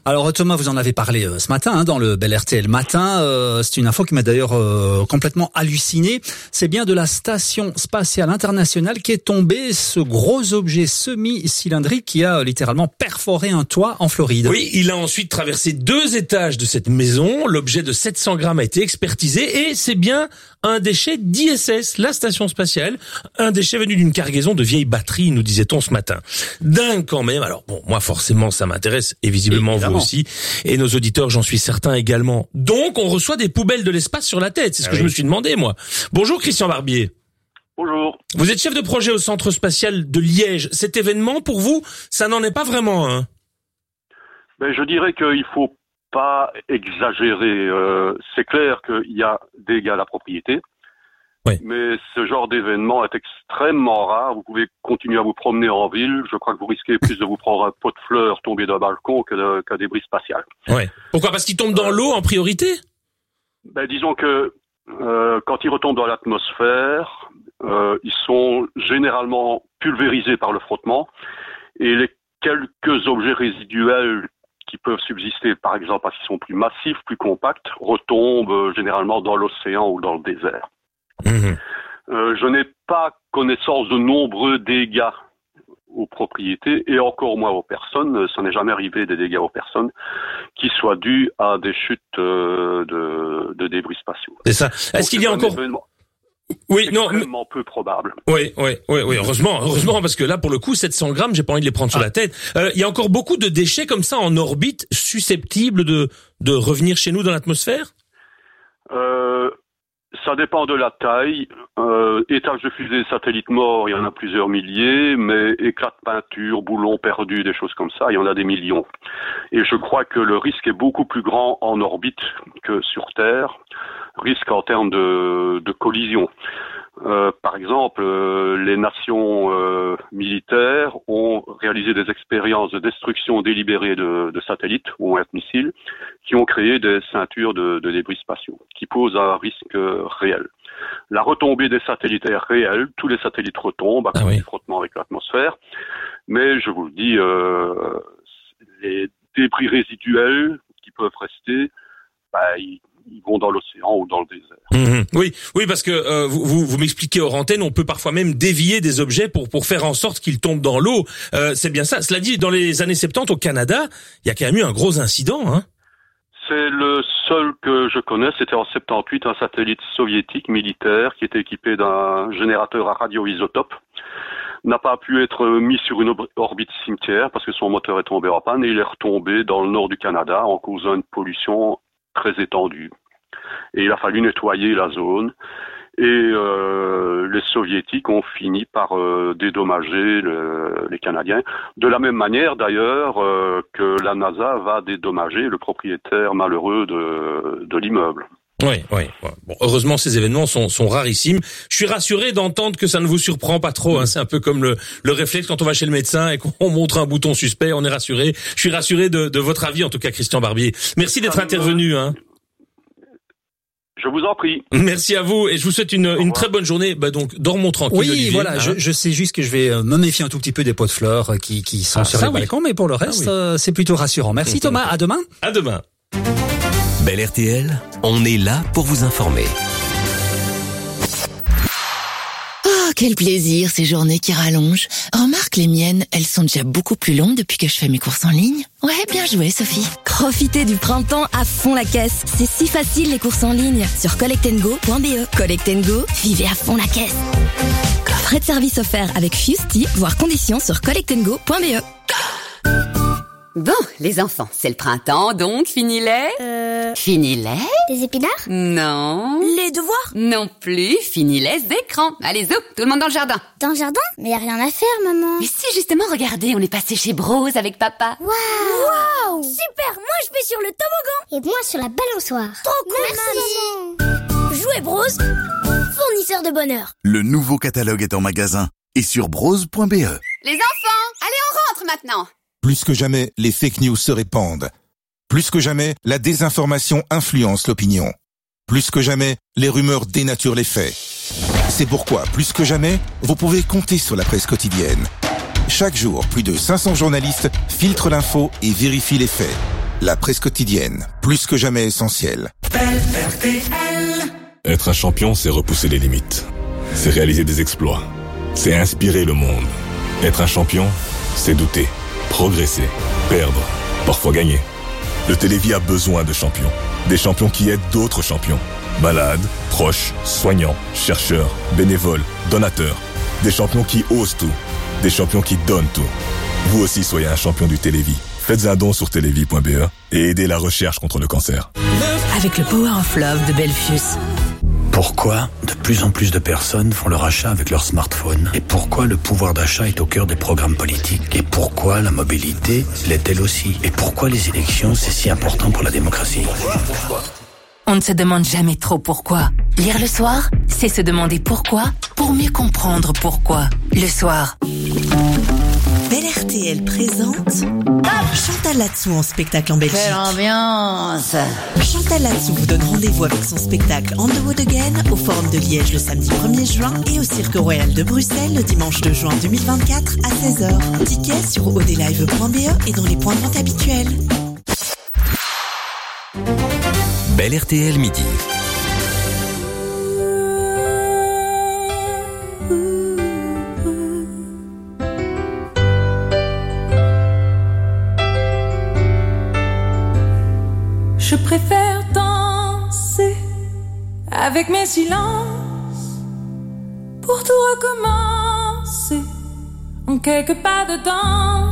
Alors Thomas, vous en avez parlé ce matin dans le Bel RTL Matin. C'est une info qui m'a d'ailleurs complètement halluciné. C'est bien de la Station Spatiale Internationale qui est tombé ce gros objet semi-cylindrique qui a littéralement perforé un toit en Floride. Oui, il a ensuite traversé 2 étages de cette maison. L'objet de 700 grammes a été expertisé et c'est bien un déchet d'ISS, la station spatiale. Un déchet venu d'une cargaison de vieilles batteries, nous disait-on ce matin. Dingue quand même. Alors bon, moi forcément ça m'intéresse et visiblement vous aussi. Et nos auditeurs, j'en suis certain également. Donc on reçoit des poubelles de l'espace sur la tête. C'est ce que je me suis demandé moi. Bonjour Christian Barbier. Bonjour. Vous êtes chef de projet au Centre Spatial de Liège. Cet événement, pour vous, ça n'en est pas vraiment un. Ben, je dirais qu'il faut pas exagérer. C'est clair qu'il y a des dégâts à la propriété. Oui. Mais ce genre d'événement est extrêmement rare. Vous pouvez continuer à vous promener en ville. Je crois que vous risquez plus de vous prendre un pot de fleurs tombé d'un balcon qu'un débris spatial. Ouais. Pourquoi ? Parce qu'il tombe dans l'eau en priorité ? Ben, disons que quand ils retombent dans l'atmosphère, ils sont généralement pulvérisés par le frottement. Et les quelques objets résiduels qui peuvent subsister, par exemple parce qu'ils sont plus massifs, plus compacts, retombent généralement dans l'océan ou dans le désert. Je n'ai pas connaissance de nombreux dégâts aux propriétés et encore moins aux personnes. Ça n'est jamais arrivé des dégâts aux personnes qui soient dus à des chutes de débris spatiaux. C'est ça. Est-ce qu'il y a encore... Oui, non, extrêmement peu probable. Oui, heureusement, parce que là, pour le coup, 700 grammes, j'ai pas envie de les prendre sur la tête. Il y a encore beaucoup de déchets comme ça en orbite, susceptibles de revenir chez nous dans l'atmosphère? Ça dépend de la taille. Étages de fusée, satellites morts, il y en a plusieurs milliers, mais éclats de peinture, boulons perdus, des choses comme ça, il y en a des millions. Et je crois que le risque est beaucoup plus grand en orbite que sur Terre. Risque en termes de collision. Par exemple, les nations militaires ont réalisé des expériences de destruction délibérée de satellites ou de missiles qui ont créé des ceintures de débris spatiaux qui posent un risque réel. La retombée des satellites est réelle, tous les satellites retombent à cause du frottement avec l'atmosphère, mais je vous le dis, les débris résiduels qui peuvent rester, ils vont dans l'océan ou dans le désert. Oui, parce que vous m'expliquez hors antenne, on peut parfois même dévier des objets pour faire en sorte qu'ils tombent dans l'eau. C'est bien ça. Cela dit, dans les années 70 au Canada, il y a quand même eu un gros incident, hein. C'est le seul que je connais. C'était en 78, un satellite soviétique militaire qui était équipé d'un générateur à radioisotope. N'a pas pu être mis sur une orbite cimetière parce que son moteur est tombé en panne et il est retombé dans le nord du Canada en causant une pollution très étendue. Et il a fallu nettoyer la zone. Et les Soviétiques ont fini par dédommager les Canadiens. De la même manière, d'ailleurs, que la NASA va dédommager le propriétaire malheureux de l'immeuble. Oui. Bon, heureusement, ces événements sont rarissimes. Je suis rassuré d'entendre que ça ne vous surprend pas trop. Hein. C'est un peu comme le réflexe quand on va chez le médecin et qu'on montre un bouton suspect, on est rassuré. Je suis rassuré de votre avis, en tout cas, Christian Barbier. Merci d'être intervenu. Hein. Je vous en prie. Merci à vous et je vous souhaite une très bonne journée. Donc, dormons tranquille. Oui, Olivier, voilà, je sais juste que je vais me méfier un tout petit peu des pots de fleurs qui sont sur les balcons, mais pour le reste, c'est plutôt rassurant. Merci Thomas, à demain. À demain. Bel RTL, on est là pour vous informer. Oh, quel plaisir ces journées qui rallongent. Remarque, les miennes, elles sont déjà beaucoup plus longues depuis que je fais mes courses en ligne. Ouais, bien joué Sophie. Profitez du printemps à fond la caisse. C'est si facile les courses en ligne sur collectandgo.be. Collect & Go, vivez à fond la caisse. Frais de service offerts avec Fusty, voire conditions sur collectandgo.be. Bon, les enfants, c'est le printemps, donc fini les... Fini les... Des épinards? Non. Les devoirs? Non plus, fini les écrans. Allez, zou, tout le monde dans le jardin. Dans le jardin? Mais y a rien à faire, maman. Mais si, justement, regardez, on est passé chez Brose avec papa. Waouh! Super, moi je vais sur le toboggan. Et moi sur la balançoire. Trop cool. Merci. Jouez Brose, fournisseur de bonheur. Le nouveau catalogue est en magasin et sur brose.be. Les enfants, allez, on rentre maintenant. Plus que jamais, les fake news se répandent. Plus que jamais, la désinformation influence l'opinion. Plus que jamais, les rumeurs dénaturent les faits. C'est pourquoi, plus que jamais, vous pouvez compter sur la presse quotidienne. Chaque jour, plus de 500 journalistes filtrent l'info et vérifient les faits. la presse quotidienne, plus que jamais essentielle. Être un champion, c'est repousser les limites. C'est réaliser des exploits. C'est inspirer le monde. Être un champion, c'est douter, progresser, perdre, parfois gagner. Le Télévis a besoin de champions. Des champions qui aident d'autres champions. Malades, proches, soignants, chercheurs, bénévoles, donateurs. Des champions qui osent tout. Des champions qui donnent tout. Vous aussi soyez un champion du Télévis. Faites un don sur télévis.be et aidez la recherche contre le cancer. Avec le Power of Love de Belfius. Pourquoi de plus en plus de personnes font leur achat avec leur smartphone? Et pourquoi le pouvoir d'achat est au cœur des programmes politiques? Et pourquoi la mobilité l'est-elle aussi? Et pourquoi les élections, c'est si important pour la démocratie? On ne se demande jamais trop pourquoi. Lire le soir, c'est se demander pourquoi pour mieux comprendre pourquoi. Le soir. Bel RTL présente Chantal Latsou en spectacle en Belgique. Quelle ambiance! Chantal Latsou vous donne rendez-vous avec son spectacle On the Road Again au Forum de Liège le samedi 1er juin et au Cirque Royal de Bruxelles le dimanche 2 juin 2024 à 16h. Tickets sur odelive.be et dans les points de vente habituels. Bel RTL midi. Je préfère danser avec mes silences pour tout recommencer en quelques pas dedans.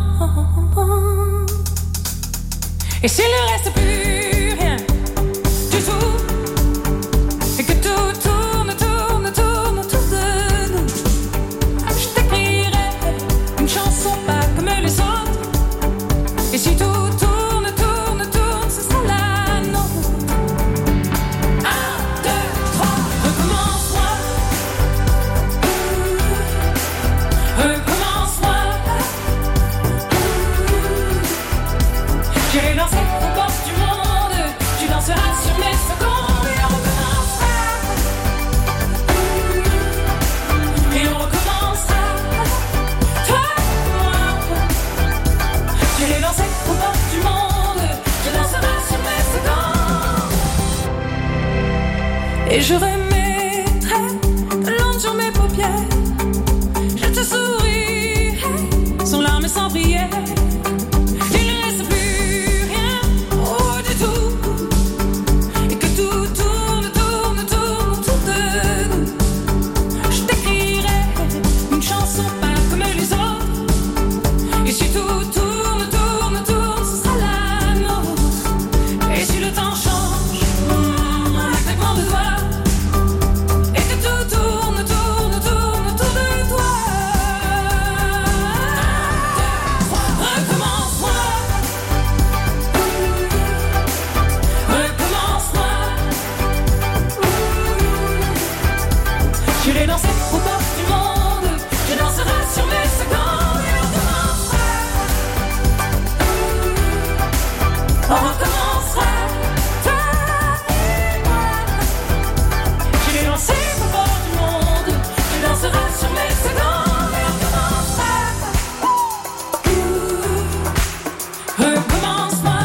Et s'il ne reste plus rien du tout et que tout tourne autour de nous, je t'écrirai une chanson pas comme les autres. Et si tout tourne, ce sera la nôtre. 1, 2, 3, recommence-moi. Recommence-moi. J'irai danser aux portes du monde. Tu danseras sur mes secondes et on recommencera. Et on recommencera. Toi et moi. J'irai danser aux portes du monde. Tu danseras sur mes secondes. Et je remettrai de l'encre sur mes paupières. Je te sourirai sans larmes et sans prière. Il ne reste plus rien du tout. Et que tout tourne autour de nous. Je t'écrirai une chanson pas comme les autres. Et si tout tourne, ce sera la nôtre. Et si le temps change, un claquement de doigts. Et que tout tourne autour de toi. Recommence-moi. Recommence-moi. J'irai danser aux portes du monde. Je danserai sur mes secondes et on recommencera. On recommencera. Toi et moi. J'irai danser aux portes du monde. Je danserai sur mes secondes et on recommencera. Recommence-moi.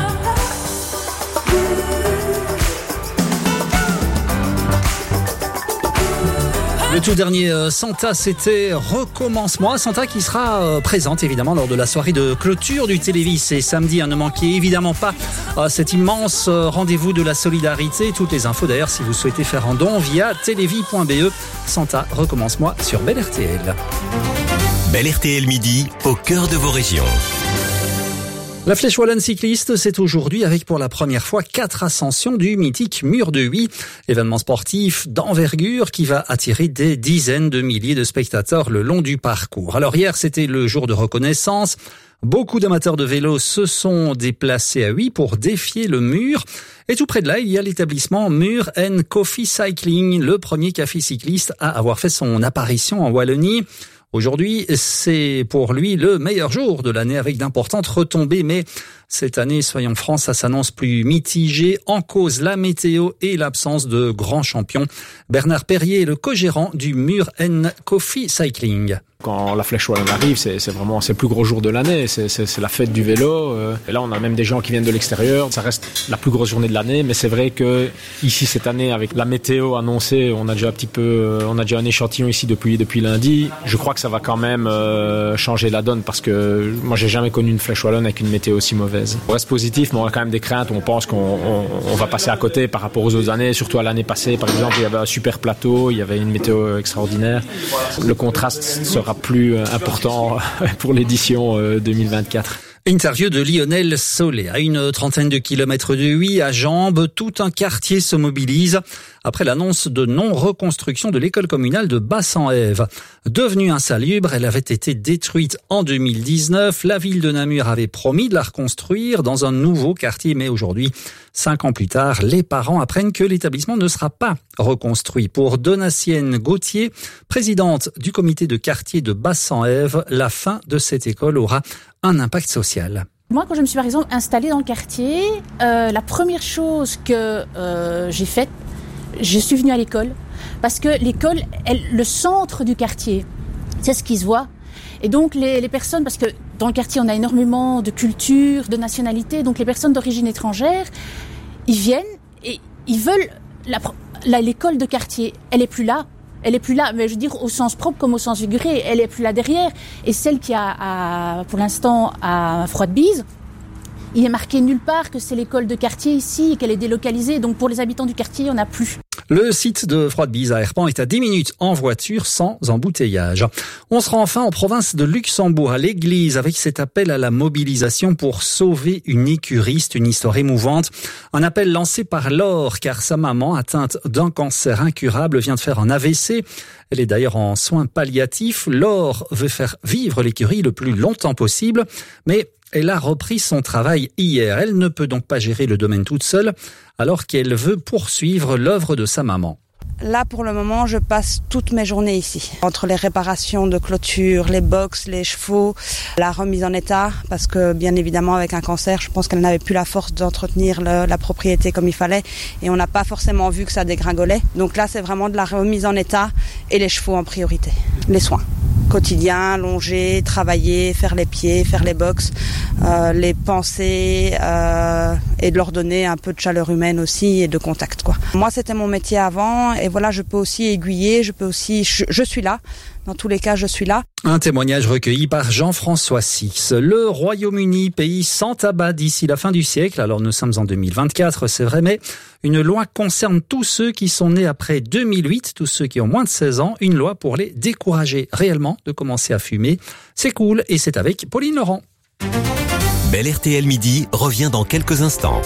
Le tout dernier Santa, c'était Recommence-moi. Santa qui sera présente évidemment lors de la soirée de clôture du Télévis. C'est samedi, ne manquez évidemment pas cet immense rendez-vous de la solidarité. Toutes les infos d'ailleurs si vous souhaitez faire un don via télévis.be. Santa, Recommence-moi sur Bel RTL. Bel RTL midi, au cœur de vos régions. La Flèche Wallonne cycliste, c'est aujourd'hui avec pour la première fois 4 ascensions du mythique Mur de Huy. Événement sportif d'envergure qui va attirer des dizaines de milliers de spectateurs le long du parcours. Alors hier, c'était le jour de reconnaissance. Beaucoup d'amateurs de vélo se sont déplacés à Huy pour défier le mur. Et tout près de là, il y a l'établissement Mur & Coffee Cycling, le premier café cycliste à avoir fait son apparition en Wallonie. Aujourd'hui, c'est pour lui le meilleur jour de l'année avec d'importantes retombées. Mais cette année, soyons francs, ça s'annonce plus mitigé. En cause, la météo et l'absence de grands champions. Bernard Perrier est le co-gérant du Mur & Coffee Cycling. Quand la Flèche Wallonne arrive, c'est le plus gros jour de l'année, c'est la fête du vélo. Et là, on a même des gens qui viennent de l'extérieur. Ça reste la plus grosse journée de l'année, mais c'est vrai que ici cette année, avec la météo annoncée, on a déjà un échantillon ici depuis lundi. Je crois que ça va quand même changer la donne parce que moi, j'ai jamais connu une Flèche Wallonne avec une météo aussi mauvaise. On reste positif, mais on a quand même des craintes. On pense qu'on va passer à côté par rapport aux autres années, surtout à l'année passée. Par exemple, il y avait un super plateau, il y avait une météo extraordinaire. Le contraste sera plus important pour l'édition 2024. Interview de Lionel Solé. À une trentaine de kilomètres de Huy, à Jambes, tout un quartier se mobilise après l'annonce de non-reconstruction de l'école communale de Basse-en-Ève. Devenue insalubre, elle avait été détruite en 2019. La ville de Namur avait promis de la reconstruire dans un nouveau quartier, mais aujourd'hui, 5 ans plus tard, les parents apprennent que l'établissement ne sera pas reconstruit. Pour Donatienne Gauthier, présidente du comité de quartier de Basse-en-Ève, la fin de cette école aura un impact social. Moi, quand je me suis par exemple installée dans le quartier, la première chose que j'ai faite, je suis venue à l'école. Parce que l'école est le centre du quartier. C'est ce qui se voit. Et donc les personnes, parce que dans le quartier on a énormément de cultures, de nationalités, donc les personnes d'origine étrangère, ils viennent et ils veulent l'école de quartier. Elle est plus là. Elle est plus là, mais je veux dire au sens propre comme au sens figuré, elle est plus là derrière. Et celle qui a pour l'instant à Froidebise, il est marqué nulle part que c'est l'école de quartier ici et qu'elle est délocalisée. Donc pour les habitants du quartier, il n'y en a plus. Le site de Froidebise à Herpan est à 10 minutes en voiture sans embouteillage. On se rend enfin en province de Luxembourg, à l'église, avec cet appel à la mobilisation pour sauver une écuriste, une histoire émouvante. Un appel lancé par Laure, car sa maman, atteinte d'un cancer incurable, vient de faire un AVC. Elle est d'ailleurs en soins palliatifs. Laure veut faire vivre l'écurie le plus longtemps possible, mais elle a repris son travail hier. Elle ne peut donc pas gérer le domaine toute seule, alors qu'elle veut poursuivre l'œuvre de sa maman. Là, pour le moment, je passe toutes mes journées ici. Entre les réparations de clôture, les box, les chevaux, la remise en état, parce que bien évidemment, avec un cancer, je pense qu'elle n'avait plus la force d'entretenir la propriété comme il fallait. Et on n'a pas forcément vu que ça dégringolait. Donc là, c'est vraiment de la remise en état et les chevaux en priorité. Les soins quotidiens, longer, travailler, faire les pieds, faire les box, les panser et de leur donner un peu de chaleur humaine aussi et de contact, quoi. Moi, c'était mon métier avant et voilà, je peux aussi aiguiller, je suis là. Dans tous les cas, je suis là. Un témoignage recueilli par Jean-François Six. Le Royaume-Uni, pays sans tabac d'ici la fin du siècle. Alors nous sommes en 2024, c'est vrai, mais une loi concerne tous ceux qui sont nés après 2008, tous ceux qui ont moins de 16 ans. Une loi pour les décourager réellement de commencer à fumer. C'est cool et c'est avec Pauline Laurent. Bel RTL Midi revient dans quelques instants.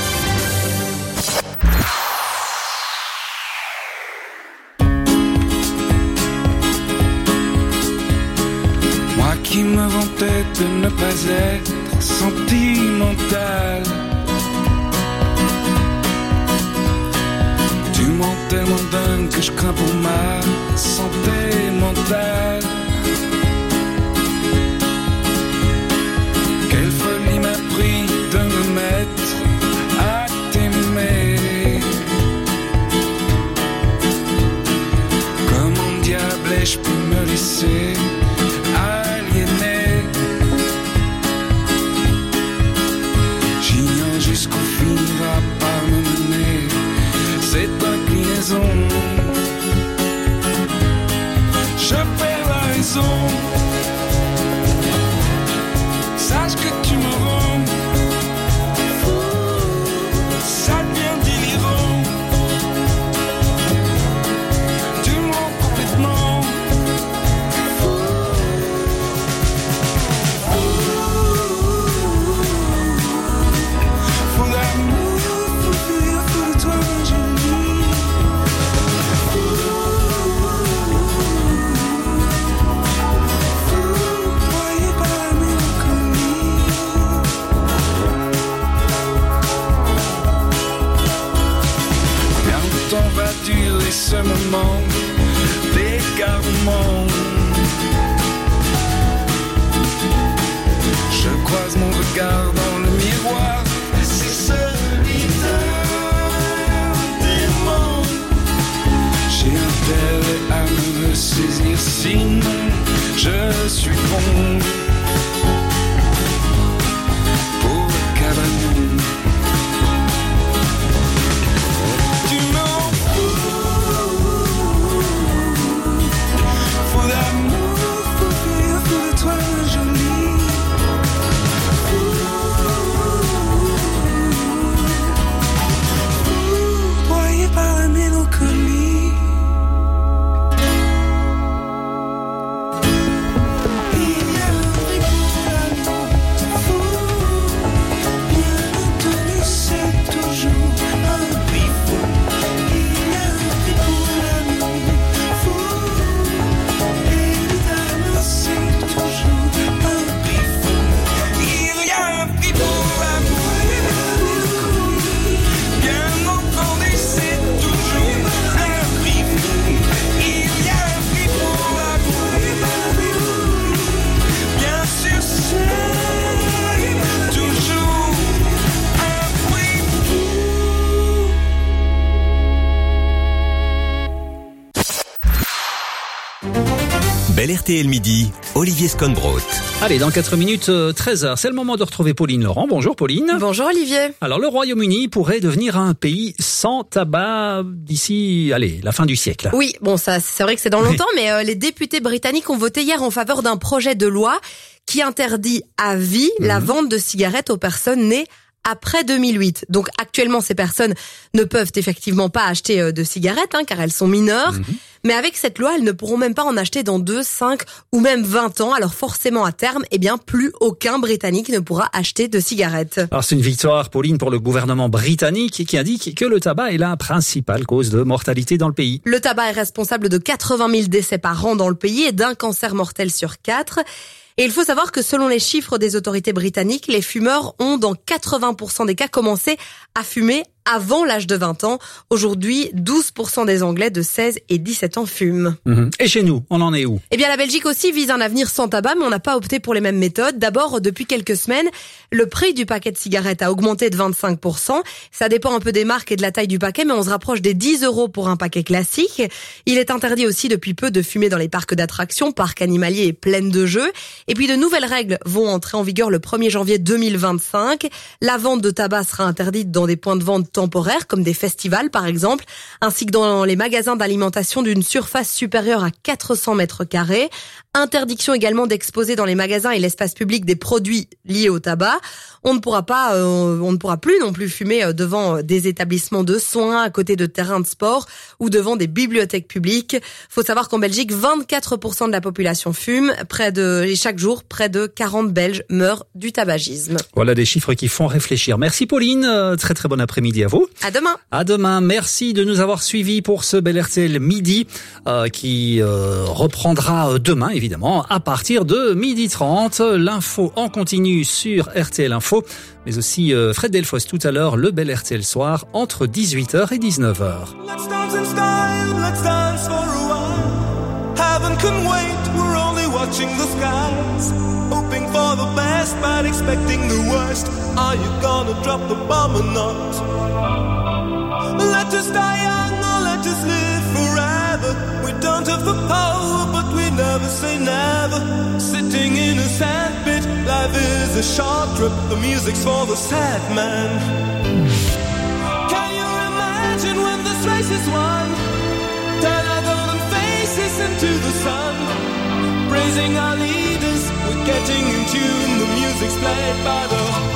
Qui me vantait de ne pas être sentimental. Tu mens tellement dingue que je crains pour ma santé mentale. Quelle folie m'a pris de me mettre à t'aimer. Comment diable ai-je pu me laisser jusqu'au fil va pas me mener cette inclinaison. Je perds la raison. Sache que tu me rends fou, ça devient délirant. Tu me rends complètement fou. Fou d'amour, fou de rire, fou de toi, je le dis. Broyé par la mélancolie. Bien longtemps va durer ce moment d'égarement. Je croise mon regard dans le miroir. C'est solitaire, démon. J'ai intérêt à me saisir, sinon je suis bon pour le cabanon. Tu m'en fous, faut d'amour, faut rire, faut de toi jolie. Broyé par la mélancolie. Bel RTL Midi, Olivier Sconbrot. Allez, dans 4 minutes, 13h, c'est le moment de retrouver Pauline Laurent. Bonjour Pauline. Bonjour Olivier. Alors, le Royaume-Uni pourrait devenir un pays sans tabac d'ici, la fin du siècle. Oui, bon, ça, c'est vrai que c'est dans longtemps, mais les députés britanniques ont voté hier en faveur d'un projet de loi qui interdit à vie la vente de cigarettes aux personnes nées après 2008. Donc actuellement, ces personnes ne peuvent effectivement pas acheter de cigarettes, car elles sont mineures. Mais avec cette loi, elles ne pourront même pas en acheter dans 2, 5 ou même 20 ans. Alors forcément, à terme, plus aucun Britannique ne pourra acheter de cigarettes. Alors c'est une victoire, Pauline, pour le gouvernement britannique qui indique que le tabac est la principale cause de mortalité dans le pays. Le tabac est responsable de 80 000 décès par an dans le pays et d'un cancer mortel sur 4. Et il faut savoir que selon les chiffres des autorités britanniques, les fumeurs ont dans 80% des cas commencé à fumer avant l'âge de 20 ans. Aujourd'hui, 12% des Anglais de 16 et 17 ans fument. Et chez nous, on en est où ? Eh bien, la Belgique aussi vise un avenir sans tabac, mais on n'a pas opté pour les mêmes méthodes. D'abord, depuis quelques semaines, le prix du paquet de cigarettes a augmenté de 25%. Ça dépend un peu des marques et de la taille du paquet, mais on se rapproche des 10 € pour un paquet classique. Il est interdit aussi depuis peu de fumer dans les parcs d'attractions, parcs animaliers et plaines de jeux. Et puis, de nouvelles règles vont entrer en vigueur le 1er janvier 2025. La vente de tabac sera interdite dans des points de vente temporaires, comme des festivals par exemple, ainsi que dans les magasins d'alimentation d'une surface supérieure à 400 mètres carrés. Interdiction également d'exposer dans les magasins et l'espace public des produits liés au tabac. On ne pourra plus non plus fumer devant des établissements de soins, à côté de terrains de sport ou devant des bibliothèques publiques. Faut savoir qu'en Belgique, 24% de la population fume. Et chaque jour, près de 40 Belges meurent du tabagisme. Voilà des chiffres qui font réfléchir. Merci Pauline. Très très bon après-midi à vous. À demain. À demain. Merci de nous avoir suivis pour ce Bel RTL Midi qui reprendra demain évidemment à partir de 12h30. L'info en continu sur RTL Info, mais aussi Fred Delfos tout à l'heure, le Bel RTL Soir entre 18h et 19h. Let's dance in style, let's dance for a while. Heaven can wait, we're only watching the skies. Hoping for the best, but expecting the worst. Are you gonna drop the bomb or not? Let us die young or let us live forever. We don't have the power, but we never say never. Sitting in a sandpit, life is a short trip. The music's for the sad man. Can you imagine when this race is won? Turn our golden faces into the sun. Praising our leaders, we're getting in tune. The music's played by the